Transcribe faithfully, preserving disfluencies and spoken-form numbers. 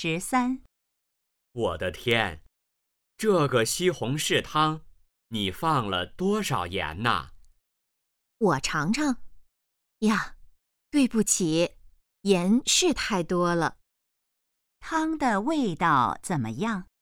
十三。 我的天，这个西红柿汤，你放了多少盐呐？ 我尝尝。呀，对不起，盐是太多了。 汤的味道怎么样？